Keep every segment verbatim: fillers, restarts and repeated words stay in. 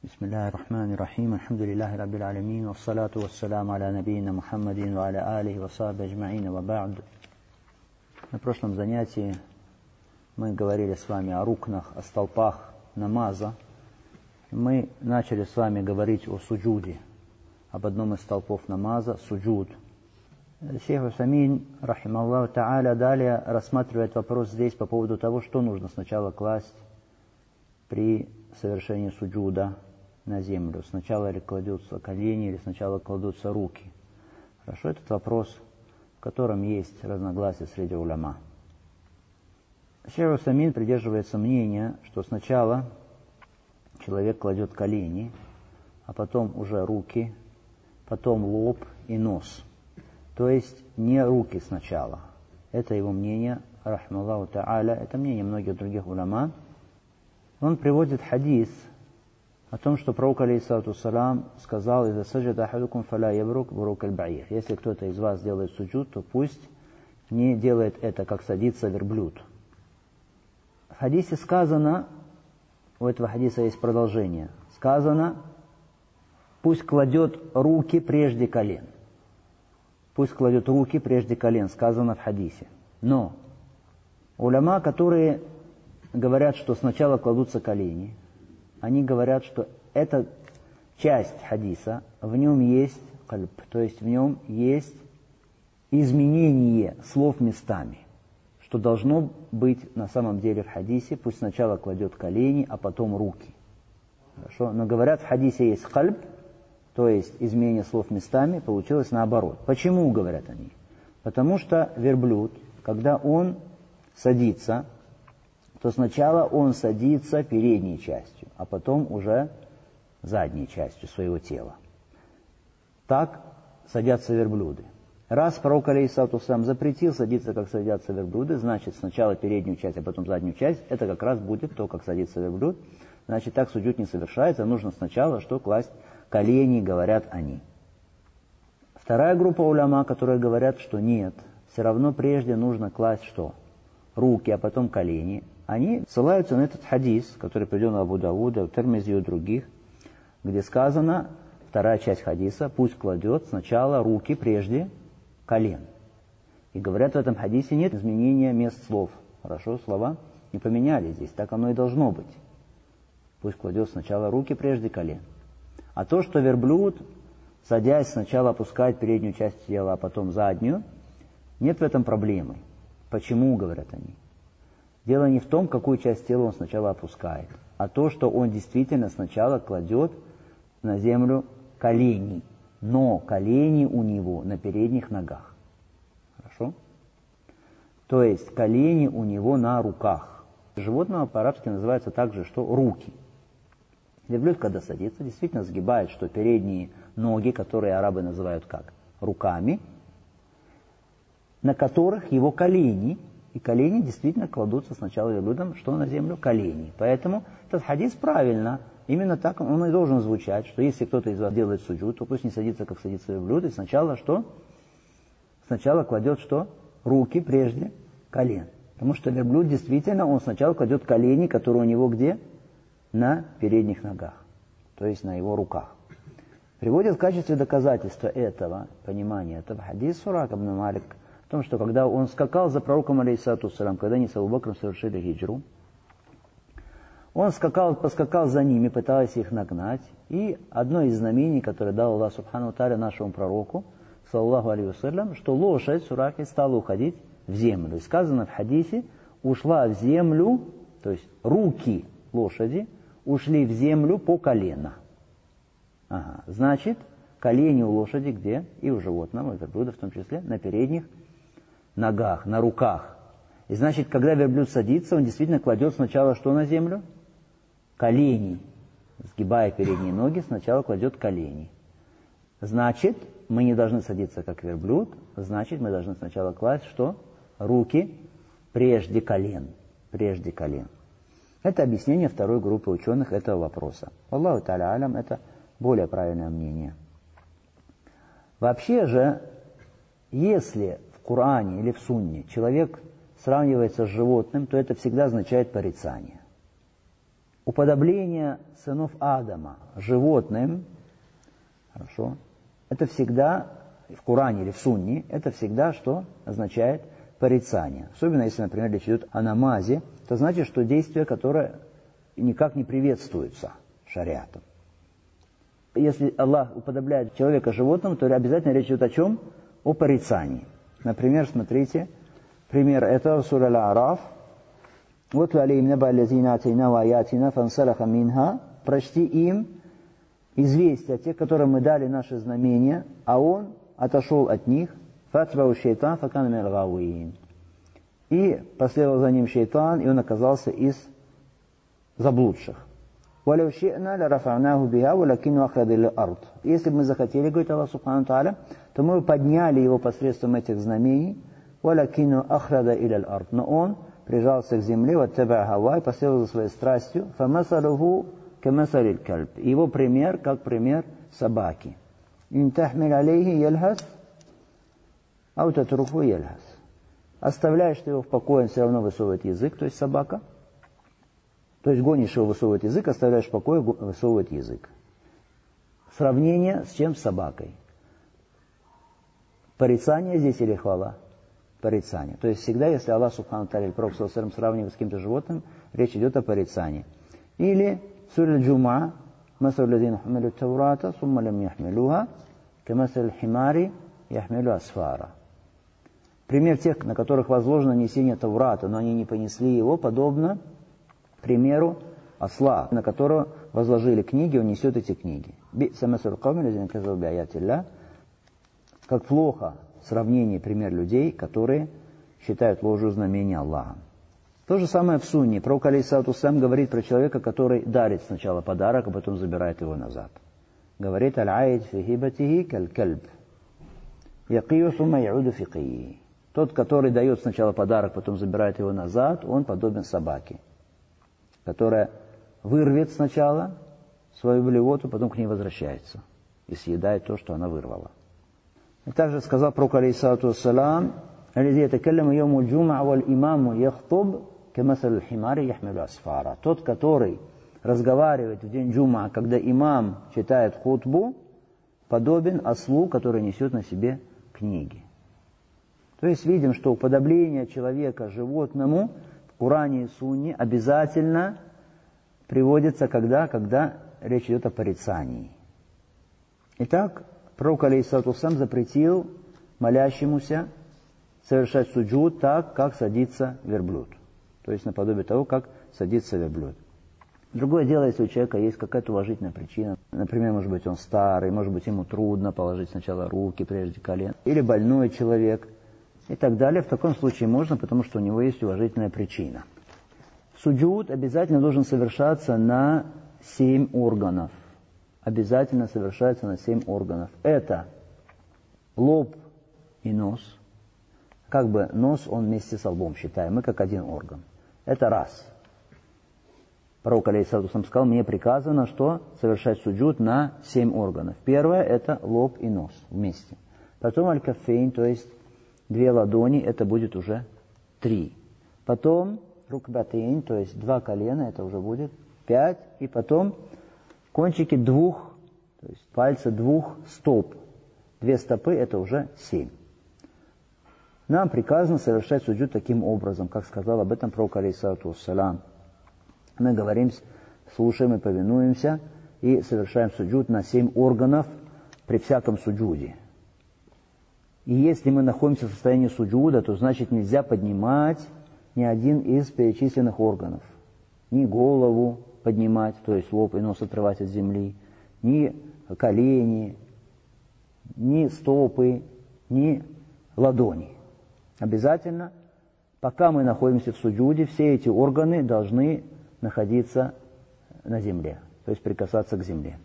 Бисмиллахи рахмани рахим, альхамдулиллахи раббил алямин, вассалату вассаляму аля набийна Мухаммадин, ва аля алихи ва сахбихи аджмаин, ва ба'д. На прошлом занятии мы говорили с вами о рукнах, о столпах намаза. Мы начали с вами говорить о суджуде, об одном из столпов намаза, суджуд. Шейх Усаймин, рахималлаху та'аля, далее рассматривает вопрос здесь по поводу того, что нужно сначала класть при совершении суджуда на землю. Сначала ли кладутся колени, или сначала кладутся руки. Хорошо, этот вопрос, в котором есть разногласия среди уляма. Шейх Усаймин придерживается мнения, что сначала человек кладет колени, а потом уже руки, потом лоб и нос. То есть не руки сначала. Это его мнение, рахмаллаху та'аля, это мнение многих других уляма. Он приводит хадис о том, что пророк алейхиссалату вассалям сказал: «Иза саджада ахадукум фаля ябрук бурук аль-ба'ир». Если кто-то из вас делает суджуд, то пусть не делает это, как садится верблюд. В хадисе сказано, у этого хадиса есть продолжение, сказано: пусть кладет руки прежде колен. Пусть кладет руки прежде колен, сказано в хадисе. Но уляма, которые говорят, что сначала кладутся колени, они говорят, что эта часть хадиса, в нем есть кальб, то есть в нем есть изменение слов местами, что должно быть на самом деле в хадисе, пусть сначала кладет колени, а потом руки. Хорошо? Но говорят, в хадисе есть кальб, то есть изменение слов местами, получилось наоборот. Почему, говорят они? Потому что верблюд, когда он садится, то сначала он садится передней частью, а потом уже задней частью своего тела. Так садятся верблюды. Раз пророк алейхиссалату вассалям запретил садиться, как садятся верблюды, значит сначала переднюю часть, а потом заднюю часть, это как раз будет то, как садится верблюд. Значит, так суджуд не совершается, нужно сначала что класть колени, говорят они. Вторая группа уляма, которые говорят, что нет, все равно прежде нужно класть что? Руки, а потом колени. Они ссылаются на этот хадис, который приведен в Абу Давуда, в Тирмизи и у других, где сказано, вторая часть хадиса, пусть кладет сначала руки прежде колен. И говорят, в этом хадисе нет изменения мест слов. Хорошо, слова не поменяли здесь, так оно и должно быть. Пусть кладет сначала руки прежде колен. А то, что верблюд, садясь, сначала опускает переднюю часть тела, а потом заднюю, нет в этом проблемы. Почему, говорят они? Дело не в том, какую часть тела он сначала опускает, а то, что он действительно сначала кладет на землю колени, но колени у него на передних ногах. Хорошо? То есть колени у него на руках. Животного по-арабски называется также что? Руки. Верблюд, когда садится, действительно сгибает, что передние ноги, которые арабы называют как? Руками, на которых его колени. И колени действительно кладутся сначала верблюдом, что на землю? Колени. Поэтому этот хадис правильно, именно так он и должен звучать, что если кто-то из вас делает суджуд, то пусть не садится, как садится верблюд, и сначала что? Сначала кладет что? Руки прежде колен. Потому что верблюд действительно, он сначала кладет колени, которые у него где? На передних ногах, то есть на его руках. Приводит в качестве доказательства этого, понимания этого хадис Сурак ибн Малик, в том, что когда он скакал за пророком алейхиссалату вассалям, когда они с Абу Бакром совершили хиджру, он скакал, поскакал за ними, пытаясь их нагнать, и одно из знамений, которое дал Аллах субхану тааля нашему пророку, саллаллаху алейхи вассалям, что лошадь Сураки стала уходить в землю. И сказано в хадисе, ушла в землю, то есть руки лошади ушли в землю по колено. Ага. Значит, колени у лошади где? И у животного, у верблюда в том числе, на передних ногах, на руках. И значит, когда верблюд садится, он действительно кладет сначала что на землю? Колени. Сгибая передние ноги, сначала кладет колени. Значит, мы не должны садиться как верблюд, значит, мы должны сначала класть что? Руки прежде колен. Прежде колен. Это объяснение второй группы ученых этого вопроса. Аллаху та'аля алям, это более правильное мнение. Вообще же, если в Коране или в Сунне человек сравнивается с животным, то это всегда означает порицание. уподобление сынов Адама животным, хорошо, это всегда, в Коране или в Сунне, это всегда что означает порицание. Особенно если, например, речь идет о намазе, это значит, что действие, которое никак не приветствуется шариатом. Если Аллах уподобляет человека животным, то обязательно речь идет о чем? О порицании. Например, смотрите, пример это сура Аль-А'раф. Вот алейхим наба аллазина атайна ва аятина фансалаха минха. Прочти им известие о тех, которым мы дали наши знамения, а он отошел от них. Фатбау шейтан факана миналь гавиин. И последовал за ним шейтан, и он оказался из заблудших. Если бы мы захотели, говорит Аллах Субхану Тааля, то мы бы подняли его посредством этих знамений, но он прижался к земле, и последовал за своей страстью, его пример, как пример собаки. Оставляешь ты его в покое, он все равно высовывает язык, то есть собака. То есть гонишь его, высовывает язык, оставляешь в покое, высовывает язык. Сравнение с чем? С собакой. Порицание здесь или хвала? Порицание. То есть всегда, если Аллах Субхану Тааля или Пророк саллаллаху алейхи ва саллям сравнивает с каким-то животным, речь идет о порицании. Или сура Аль-Джумаа, «Масалу лазина хумилу таврата, сумма лям яхмилуха, камасалу химари яхмилу асфара». Пример тех, на которых возложено несение Таврата, но они не понесли его, подобно примеру осла, на которого возложили книги, он несет эти книги. Как плохо сравнение, пример людей, которые считают ложью знамения Аллаха. То же самое в Сунне. Пророк алейхиссалату вассалям говорит про человека, который дарит сначала подарок, а потом забирает его назад. Говорит: «Аль-аид фи хибатихи каль-кальб, якию сумма яуду фи кии». Тот, который дает сначала подарок, потом забирает его назад, он подобен собаке, которая вырвет сначала свою блевоту, потом к ней возвращается и съедает то, что она вырвала. И также сказал пророк алейхиссалату вассалам: тот, который разговаривает в день джума, когда имам читает хутбу, подобен ослу, который несет на себе книги. То есть видим, что уподобление человека животному в Коране и Сунне обязательно приводится когда? Когда речь идет о порицании. Итак, пророк алейхиссалату вассалям запретил молящемуся совершать суджуд так, как садится верблюд. То есть наподобие того, как садится верблюд. Другое дело, если у человека есть какая-то уважительная причина. Например, может быть, он старый, может быть, ему трудно положить сначала руки прежде колен. Или больной человек. И так далее. В таком случае можно, потому что у него есть уважительная причина. Суджуд обязательно должен совершаться на семь органов. Обязательно совершается на семь органов. Это лоб и нос. Как бы нос, он вместе с лбом считаем. Мы как один орган. Это раз. Пророк алейхиссалату вассалям сказал: мне приказано, что совершать суджуд на семь органов. Первое – это лоб и нос вместе. Потом аль-каффейн, то есть две ладони, это будет уже три. Потом рукбатейн, то есть два колена, это уже будет пять. И потом кончики двух, то есть пальцы двух стоп. Две стопы, это уже семь. Нам приказано совершать суджуд таким образом, как сказал об этом пророк алейхиссалату вассалям. Мы говорим, слушаем и повинуемся, и совершаем суджуд на семь органов при всяком суджуде. И если мы находимся в состоянии суджуда, то значит нельзя поднимать ни один из перечисленных органов. Ни голову поднимать, то есть лоб и нос отрывать от земли, ни колени, ни стопы, ни ладони. Обязательно, пока мы находимся в суджуде, все эти органы должны находиться на земле, то есть прикасаться к земле.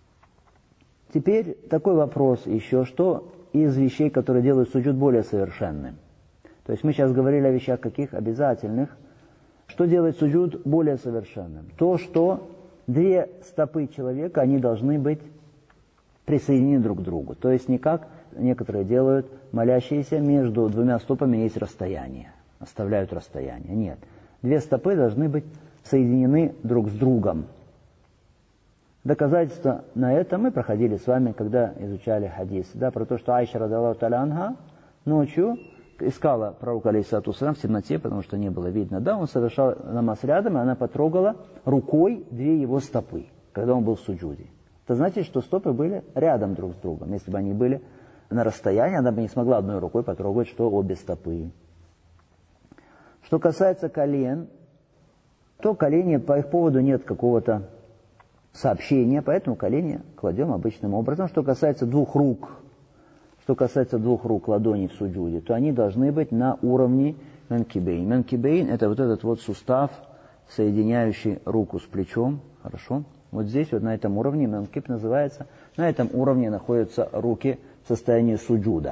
Теперь такой вопрос еще, что из вещей, которые делают суджуд более совершенным. То есть мы сейчас говорили о вещах каких? Обязательных. Что делает суджуд более совершенным? То, что две стопы человека, они должны быть присоединены друг к другу. То есть не как некоторые делают, молящиеся, между двумя стопами есть расстояние. Оставляют расстояние. Нет. Две стопы должны быть соединены друг с другом. Доказательство на это мы проходили с вами, когда изучали хадис, да, про то, что Айша радаллаху та'аля анха ночью искала пророка алейхиссалату вассалям в темноте, потому что не было видно. Да, он совершал намаз рядом, и она потрогала рукой две его стопы, когда он был в суджуде. Это значит, что стопы были рядом друг с другом. Если бы они были на расстоянии, она бы не смогла одной рукой потрогать, что обе стопы. Что касается колен, то колени, по их поводу нет какого-то сообщения, поэтому колени кладем обычным образом. Что касается двух рук, что касается двух рук, ладоней в суджуде, то они должны быть на уровне манкибейн. Манкибейн – это вот этот вот сустав, соединяющий руку с плечом, хорошо? Вот здесь, вот на этом уровне, манкиб называется, на этом уровне находятся руки в состоянии суджуда.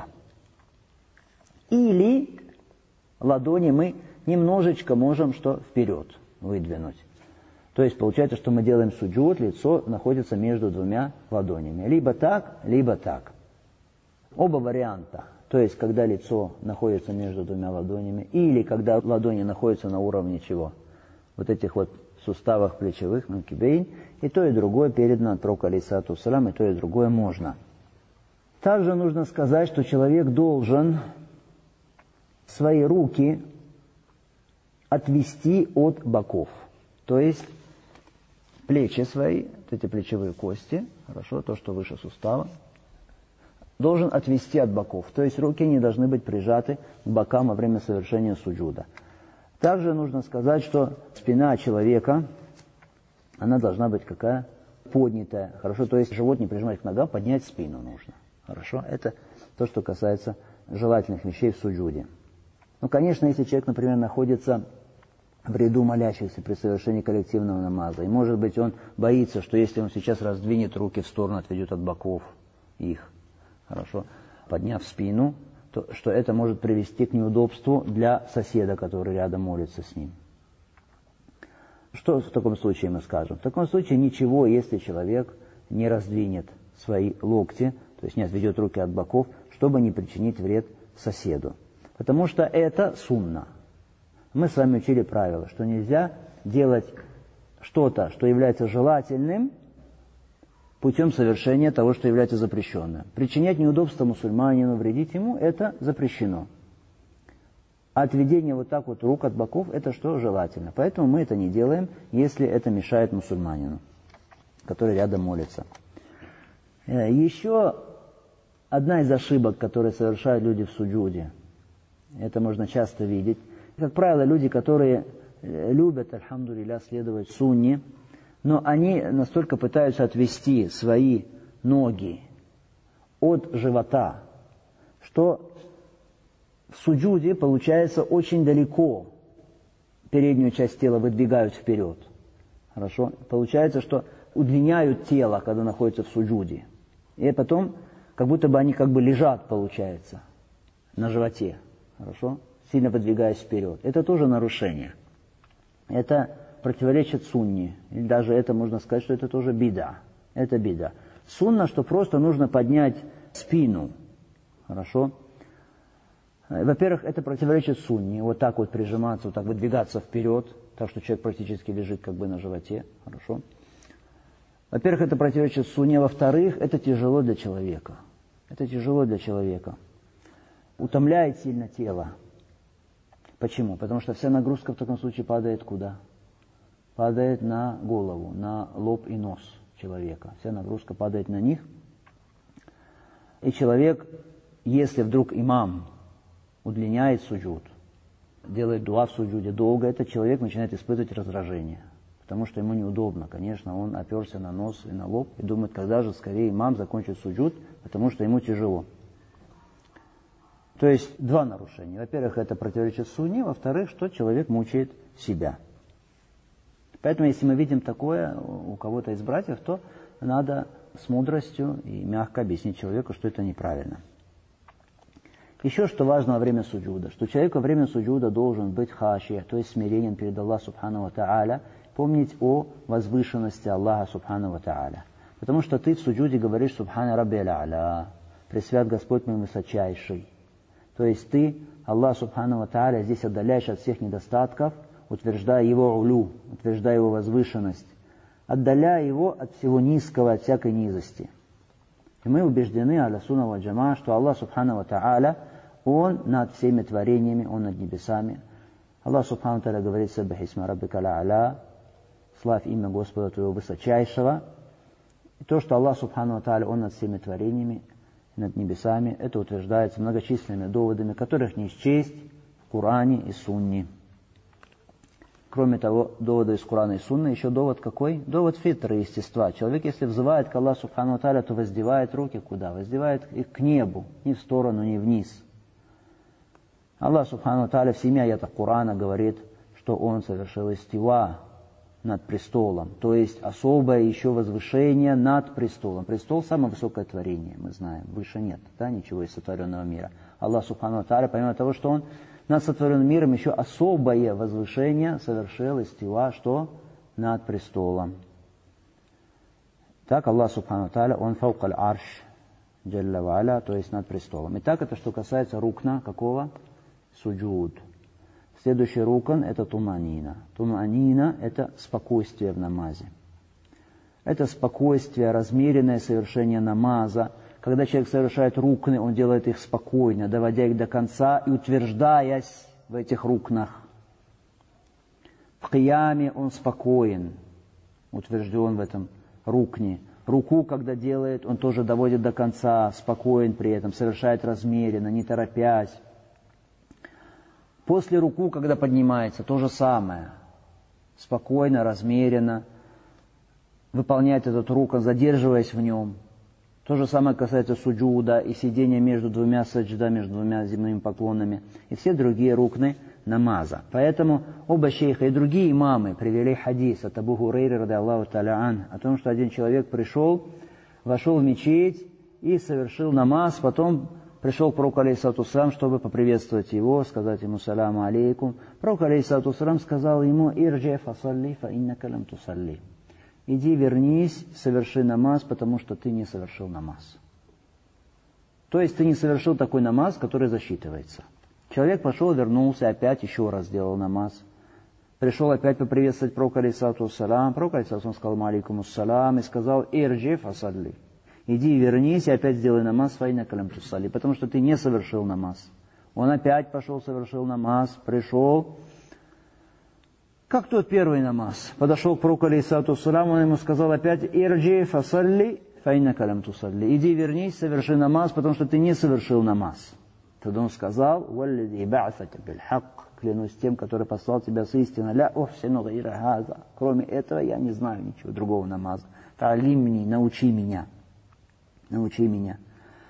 Или ладони мы немножечко можем что вперед выдвинуть. То есть получается, что мы делаем суджуд, лицо находится между двумя ладонями. Либо так, либо так. Оба варианта. То есть, когда лицо находится между двумя ладонями, или когда ладони находятся на уровне чего? Вот этих вот суставах плечевых, манкибейн, и то, и другое передано от пророка алейхиссалату вассалям, и то, и другое можно. Также нужно сказать, что человек должен свои руки отвести от боков. То есть, плечи свои, вот эти плечевые кости, хорошо, то, что выше сустава, должен отвести от боков. То есть руки не должны быть прижаты к бокам во время совершения суджуда. Также нужно сказать, что спина человека, она должна быть какая? Поднятая. Хорошо, то есть живот не прижимать к ногам, поднять спину нужно. Хорошо, это то, что касается желательных вещей в суджуде. Ну, конечно, если человек, например, находится в ряду молящихся при совершении коллективного намаза. И, может быть, он боится, что если он сейчас раздвинет руки в сторону, отведет от боков их, хорошо, подняв спину, то что это может привести к неудобству для соседа, который рядом молится с ним. Что в таком случае мы скажем? В таком случае ничего, если человек не раздвинет свои локти, то есть не отведет руки от боков, чтобы не причинить вред соседу. Потому что это сунна. Мы с вами учили правило, что нельзя делать что-то, что является желательным, путем совершения того, что является запрещенным. Причинять неудобства мусульманину, вредить ему, это запрещено. А отведение вот так вот рук от боков, это что желательно. Поэтому мы это не делаем, если это мешает мусульманину, который рядом молится. Еще одна из ошибок, которые совершают люди в суджуде, это можно часто видеть. Как правило, люди, которые любят, альхамдулилля, следовать сунне, но они настолько пытаются отвести свои ноги от живота, что в суджуде получается очень далеко переднюю часть тела выдвигают вперед. Хорошо? Получается, что удлиняют тело, когда находятся в суджуде. И потом, как будто бы они как бы лежат, получается, на животе. Хорошо? Сильно подвигаясь вперед. Это тоже нарушение. Это противоречит сунне. Или даже это можно сказать, что это тоже бида. Это бида. Сунна, что просто нужно поднять спину. Хорошо? Во-первых, это противоречит сунне. Вот так вот прижиматься, вот так выдвигаться вперед, так что человек практически лежит как бы на животе. Хорошо? Во-первых, это противоречит сунне. Во-вторых, это тяжело для человека. Это тяжело для человека. Утомляет сильно тело. Почему? Потому что вся нагрузка в таком случае падает куда? Падает на голову, на лоб и нос человека. Вся нагрузка падает на них. И человек, если вдруг имам удлиняет суджуд, делает дуа в суджуде долго, этот человек начинает испытывать раздражение. Потому что ему неудобно. Конечно, он оперся на нос и на лоб и думает, когда же скорее имам закончит суджуд, потому что ему тяжело. То есть два нарушения. Во-первых, это противоречит сунне, во-вторых, что человек мучает себя. Поэтому, если мы видим такое у кого-то из братьев, то надо с мудростью и мягко объяснить человеку, что это неправильно. Еще что важно во время суджуда, что человек во время суджуда должен быть хашия, то есть смирением перед Аллахом субхану ва тааля, помнить о возвышенности Аллаха субхану ва тааля. Потому что ты в суджуде говоришь субхана рабби а'ля, пресвят Господь мой высочайший. То есть ты, Аллах субхану ва тааля, здесь отдаляешь от всех недостатков, утверждая его улю, утверждая его возвышенность, отдаляя его от всего низкого, от всякой низости. И мы убеждены, аля сунна ва джама, что Аллах субхану ва та'аля, Он над всеми творениями, Он над небесами. Аллах субхану ва та'аля говорит: «Саббих исма раббика л'а'ля», славь имя Господа твоего высочайшего. И то, что Аллах субхану ва та'аля, Он над всеми творениями, над небесами, это утверждается многочисленными доводами, которых не счесть в Коране и Сунне. Кроме того, довода из Корана и Сунны, еще довод какой? Довод фитры, естества. Человек, если взывает к Аллаху субхану ва та'аля, то воздевает руки куда? Воздевает их к небу, ни в сторону, ни вниз. Аллах субхану ва та'аля в семи аятах Корана говорит, что Он совершил истива над престолом, то есть особое еще возвышение над престолом. Престол – самое высокое творение, мы знаем, выше нет, да, ничего из сотворенного мира. Аллах субхану ва та'аля, помимо того, что Он над сотворенным миром, еще особое возвышение совершил истива, что над престолом. Так Аллах субхану ва та'аля, Он фаукаль арш, джалля ва аля, то есть над престолом. Итак, это что касается рукна какого? Суджуд. Следующий рукн – это туманина. Туманина – это спокойствие в намазе. Это спокойствие, размеренное совершение намаза. Когда человек совершает рукны, он делает их спокойно, доводя их до конца и утверждаясь в этих рукнах. В кияме он спокоен, утвержден в этом рукне. Руку, когда делает, он тоже доводит до конца, спокоен при этом, совершает размеренно, не торопясь. После руку, когда поднимается, то же самое. Спокойно, размеренно выполняет этот рукн, задерживаясь в нем. То же самое касается суджуда и сидения между двумя саджда, между двумя земными поклонами. И все другие рукны намаза. Поэтому оба шейха и другие имамы привели хадис от Абу Хурейры, ради Аллаху та'аля ан, о том, что один человек пришел, вошел в мечеть и совершил намаз, потом пришел к пророку алейхиссалату вассалам, чтобы поприветствовать его, сказать ему саляму алейкум. Пророк алейхиссалату вассалам сказал ему: «Ирджи фасалли фа иннака лам тусалли». Иди, вернись, соверши намаз, потому что ты не совершил намаз. То есть ты не совершил такой намаз, который засчитывается. Человек пошел, вернулся, опять еще раз сделал намаз. Пришел опять поприветствовать пророка алейхиссалату вассалам. Пророк алейхиссалату вассалам сказал алейкум ассалам и сказал: «Ирджи фасалли». Иди, вернись и опять сделай намаз, фа иннака лам тусалли, потому что ты не совершил намаз. Он опять пошел, совершил намаз, пришел. Как тот первый намаз. Подошел к пророку алейхиссалату вассалам, он ему сказал опять: «Ирджи фасалли, фа иннака лам тусалли». Иди, вернись, соверши намаз, потому что ты не совершил намаз. Тогда он сказал: «Валлади ба'асака биль-хакк», клянусь тем, который послал тебя с истиной, «Ля ухсину гайра хаза». Кроме этого я не знаю ничего другого намаза. «Та'алимни», научи меня. Научи меня.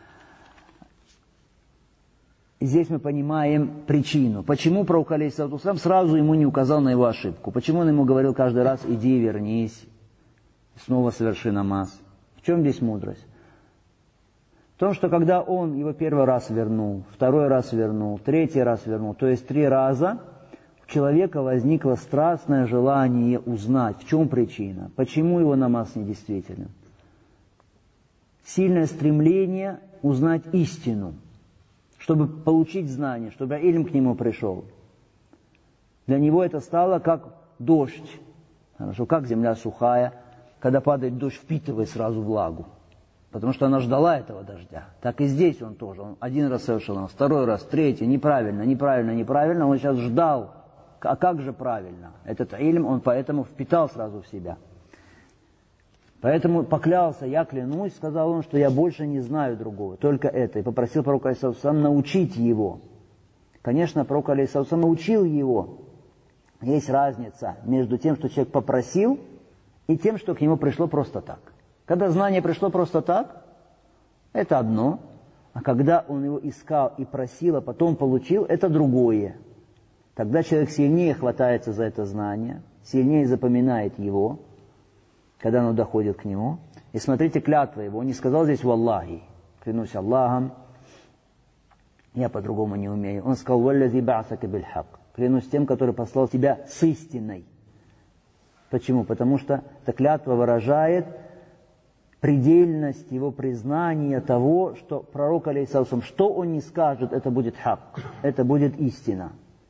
И здесь мы понимаем причину. Почему пророк алейхиссалату вассалам сразу ему не указал на его ошибку? Почему он ему говорил каждый раз: иди, вернись, снова соверши намаз? В чем здесь мудрость? В том, что когда он его первый раз вернул, второй раз вернул, третий раз вернул, то есть три раза, у человека возникло страстное желание узнать, в чем причина, почему его намаз недействителен. Сильное стремление узнать истину, чтобы получить знание, чтобы илм к нему пришел. Для него это стало как дождь. Хорошо, как земля сухая, когда падает дождь, впитывает сразу влагу. Потому что она ждала этого дождя. Так и здесь он тоже. Он один раз совершил намаз, второй раз, третий, неправильно, неправильно, неправильно. Он сейчас ждал. А как же правильно? Этот илм он поэтому впитал сразу в себя. Поэтому поклялся: я клянусь, сказал он, что я больше не знаю другого, только это. И попросил пророка алейхиссалату вассалам научить его. Конечно, пророк алейхиссалату вассалам научил его. Есть разница между тем, что человек попросил, и тем, что к нему пришло просто так. Когда знание пришло просто так, это одно. А когда он его искал и просил, а потом получил, это другое. Тогда человек сильнее хватается за это знание, сильнее запоминает его, когда оно доходит к нему. И смотрите, клятва его, он не сказал здесь «Валлахи», клянусь Аллахом, я по-другому не умею. Он сказал «Валлади ба'асака биль-хак», клянусь тем, который послал тебя с истиной. Почему? Потому что эта клятва выражает предельность его признания того, что пророк, алейхиссалам, что он не скажет, это будет хак, это будет истина.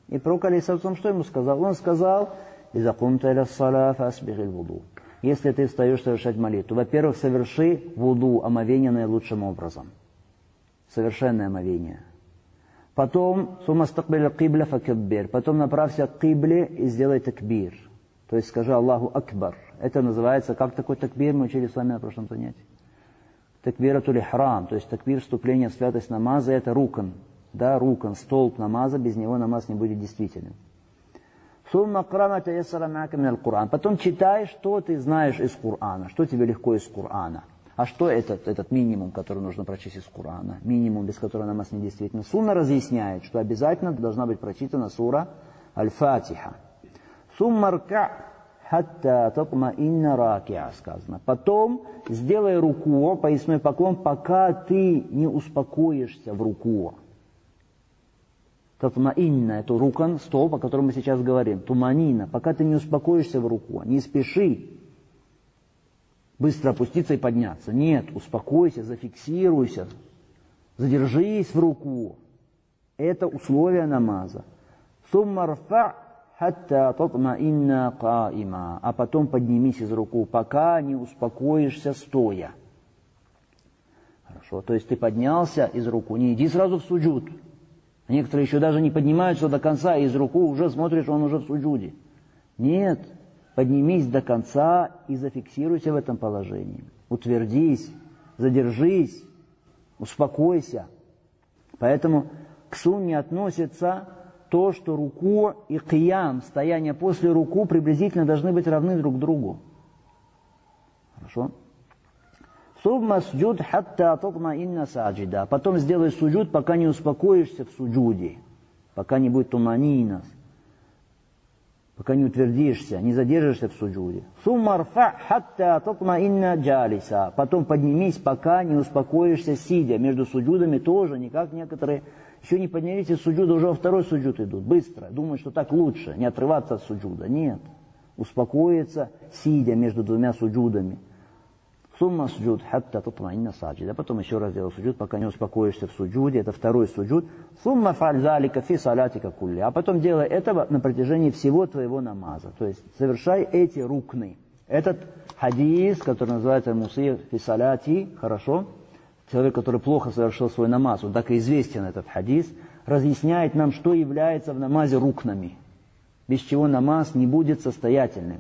И пророк, алейхиссалям, что ему сказал? Он сказал: «Иза кумта иля ссаля фасбигиль вуду». Если ты встаешь совершать молитву, во-первых, соверши вуду, омовение наилучшим образом. Совершенное омовение. Потом, сумастакбиль кибля факаббир. Потом направься к кибле и сделай такбир. То есть скажи Аллаху Акбар. Это называется, как такой такбир, мы учили с вами на прошлом занятии. Такбиратуль ихрам, то есть такбир вступления в святость намаза, это рукан. Да, рукан, столб намаза, без него намаз не будет действительным. Потом читай, что ты знаешь из Корана, что тебе легко из Корана. А что этот, этот минимум, который нужно прочесть из Корана? Минимум, без которого намаз не действительно. Сунна разъясняет, что обязательно должна быть прочитана сура Аль-Фатиха. Суммарка хатта татмаинна ракиа, сказано. Потом сделай руку, поясной поклон, пока ты не успокоишься в руку. Татмаинна, это рукан, столб, о котором мы сейчас говорим. Туманина, пока ты не успокоишься в руку, не спеши быстро опуститься и подняться. Нет, успокойся, зафиксируйся, задержись в руку. Это условие намаза. Суммарфа хатта татмаинна каима. А потом поднимись из руку, пока не успокоишься стоя. Хорошо, то есть ты поднялся из руку, не иди сразу в суджуд. Некоторые еще даже не поднимаются до конца, и из руку уже смотришь, он уже в суджуде. Нет, поднимись до конца и зафиксируйся в этом положении. Утвердись, задержись, успокойся. Поэтому к сунне относится то, что руку и киям, стояние после руку, приблизительно должны быть равны друг другу. Хорошо? Сумма суджуд хатта татмаинна саджида. Потом сделай суджуд, пока не успокоишься в суджуде, пока не будет туманина, пока не утвердишься, не задержишься в суджуде. Сумма рфа хатта татмаинна джалиса. Потом поднимись, пока не успокоишься сидя. Между суджудами тоже, не как некоторые еще не поднялись из суджуда, уже во второй суджуд идут. Быстро. Думают, что так лучше, не отрываться от суджуда. Нет. Успокоиться, сидя между двумя суджудами. Сумма суджуд хатта татмаинна саджида. Потом еще раз делай суджуд, пока не успокоишься в суджуде. Это второй суджуд. Сумма фаль залика фи салатика кулли. А потом делай этого на протяжении всего твоего намаза. То есть совершай эти рукны. Этот хадис, который называется мусир фи салати, хорошо, человек, который плохо совершил свой намаз, вот так и известен этот хадис, разъясняет нам, что является в намазе рукнами, без чего намаз не будет состоятельным.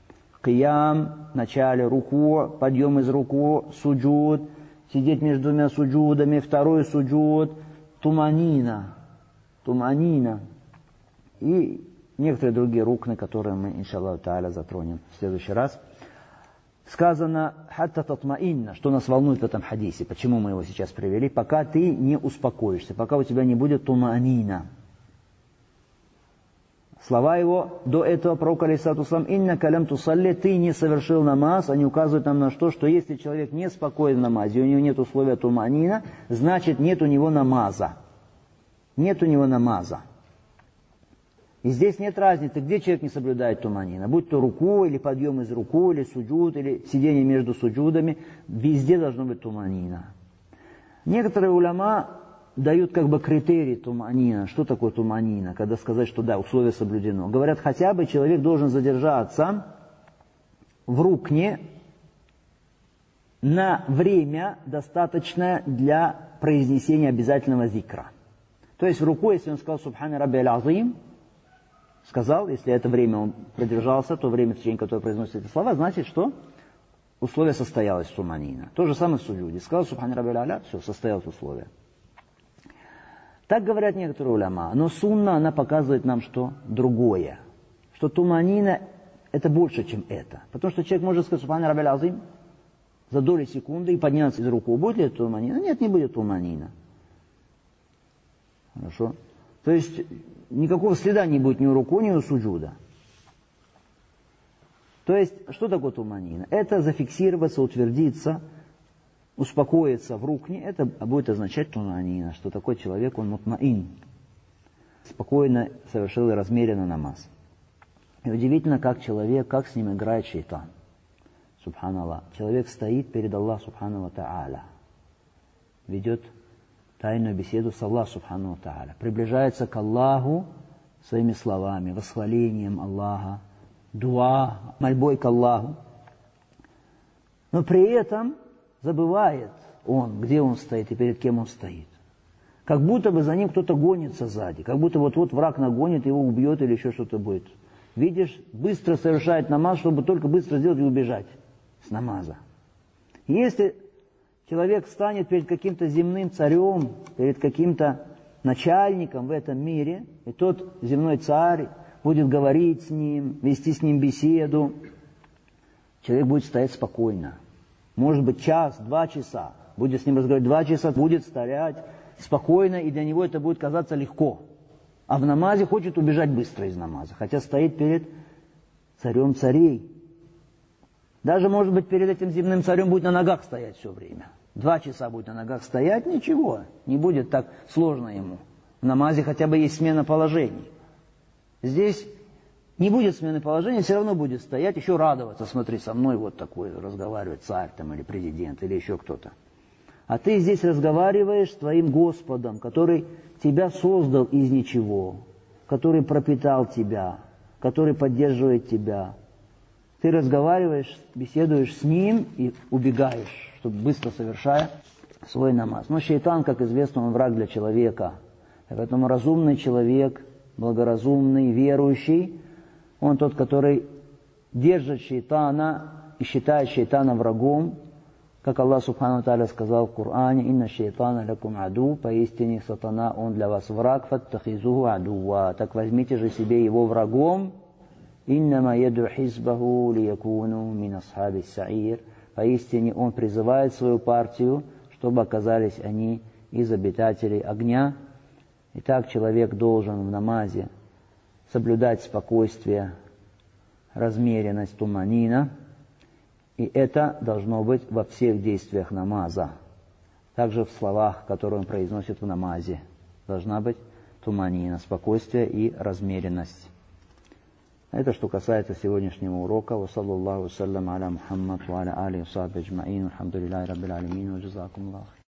Киям, в начале руку, подъем из руку, суджуд, сидеть между двумя суджудами, второй суджуд, туманина, туманина и некоторые другие рукны, которые мы, иншаллаху тааля, затронем в следующий раз. Сказано хатта татмаинна, что нас волнует в этом хадисе, почему мы его сейчас привели, пока ты не успокоишься, пока у тебя не будет туманина. Слова его до этого пророк алейхиссалату вассалам: «Инна калям тусалли», ты не совершил намаз. Они указывают нам на что, что если человек не спокоен в намазе, у него нет условия туманина, значит нет у него намаза. Нет у него намаза. И здесь нет разницы, где человек не соблюдает туманина. Будь то руку, или подъем из руку, или суджуд, или сидение между суджудами, везде должно быть туманина. Некоторые уляма дают как бы критерий туманина. Что такое туманина? Когда сказать, что да, условие соблюдено. Говорят, хотя бы человек должен задержаться в рукне на время, достаточное для произнесения обязательного зикра. То есть в руку, если он сказал «Субхана рабби аль-азим», сказал, если это время он продержался, то время, в течение которого произносит эти слова, значит, что условие состоялось туманина. То же самое в суджуде. Сказал «Субхана рабби аль-а'ля», все, состоялось условие. Так говорят некоторые уляма, но сунна, она показывает нам, что другое. Что туманина это больше, чем это. Потому что человек может сказать «Субхана рабби аль-азим» за доли секунды и подняться из руку. Будет ли это туманина? Нет, не будет туманина. Хорошо? То есть никакого следа не будет ни у руку, ни у суджуда. То есть, что такое туманина? Это зафиксироваться, утвердиться, успокоиться в рукне, это будет означать туманина, что такой человек, он мутмаин, спокойно совершил и размеренно намаз. И удивительно, как человек, как с ним играет шейтан. Субханаллах. Человек стоит перед Аллахом субхану ва тааля, ведет тайную беседу с Аллахом субхану ва тааля, приближается к Аллаху своими словами, восхвалением Аллаха, дуа, мольбой к Аллаху. Но при этом забывает он, где он стоит и перед кем он стоит. Как будто бы за ним кто-то гонится сзади, как будто вот-вот враг нагонит, его убьет или еще что-то будет. Видишь, быстро совершает намаз, чтобы только быстро сделать и убежать с намаза. Если человек станет перед каким-то земным царем, перед каким-то начальником в этом мире, и тот земной царь будет говорить с ним, вести с ним беседу, человек будет стоять спокойно. Может быть, час, два часа, будет с ним разговаривать два часа, будет стоять спокойно, и для него это будет казаться легко. А в намазе хочет убежать быстро из намаза, хотя стоит перед царем царей. Даже, может быть, перед этим земным царем будет на ногах стоять все время. Два часа будет на ногах стоять, ничего, не будет так сложно ему. В намазе хотя бы есть смена положений. Здесь не будет смены положения, все равно будет стоять, еще радоваться, смотри, со мной вот такой разговаривает царь там, или президент, или еще кто-то. А ты здесь разговариваешь с твоим Господом, который тебя создал из ничего, который пропитал тебя, который поддерживает тебя. Ты разговариваешь, беседуешь с ним и убегаешь, чтобы быстро совершая свой намаз. Но шейтан, как известно, он враг для человека. Поэтому разумный человек, благоразумный, верующий, он тот, который держит шейтана и считает шейтана врагом. Как Аллах Субхану ва Тааля сказал в Коране: «Инна шейтана лякум аду», поистине сатана, он для вас враг, фаттахизуху адуа, так возьмите же себе его врагом. «Иннама яду хизбаху лиякуну мин асхаби саир», поистине он призывает свою партию, чтобы оказались они из обитателей огня. Итак, человек должен в намазе соблюдать спокойствие, размеренность, туманина, и это должно быть во всех действиях намаза. Также в словах, которые он произносит в намазе, должна быть туманина, спокойствие и размеренность. Это что касается сегодняшнего урока. Ва саллаллаху саллям аля Мухаммад ва аля алихи ва сахбихи аджмаин. Алхамдулиллахи раббил алямин. Ва джазакумуллаху.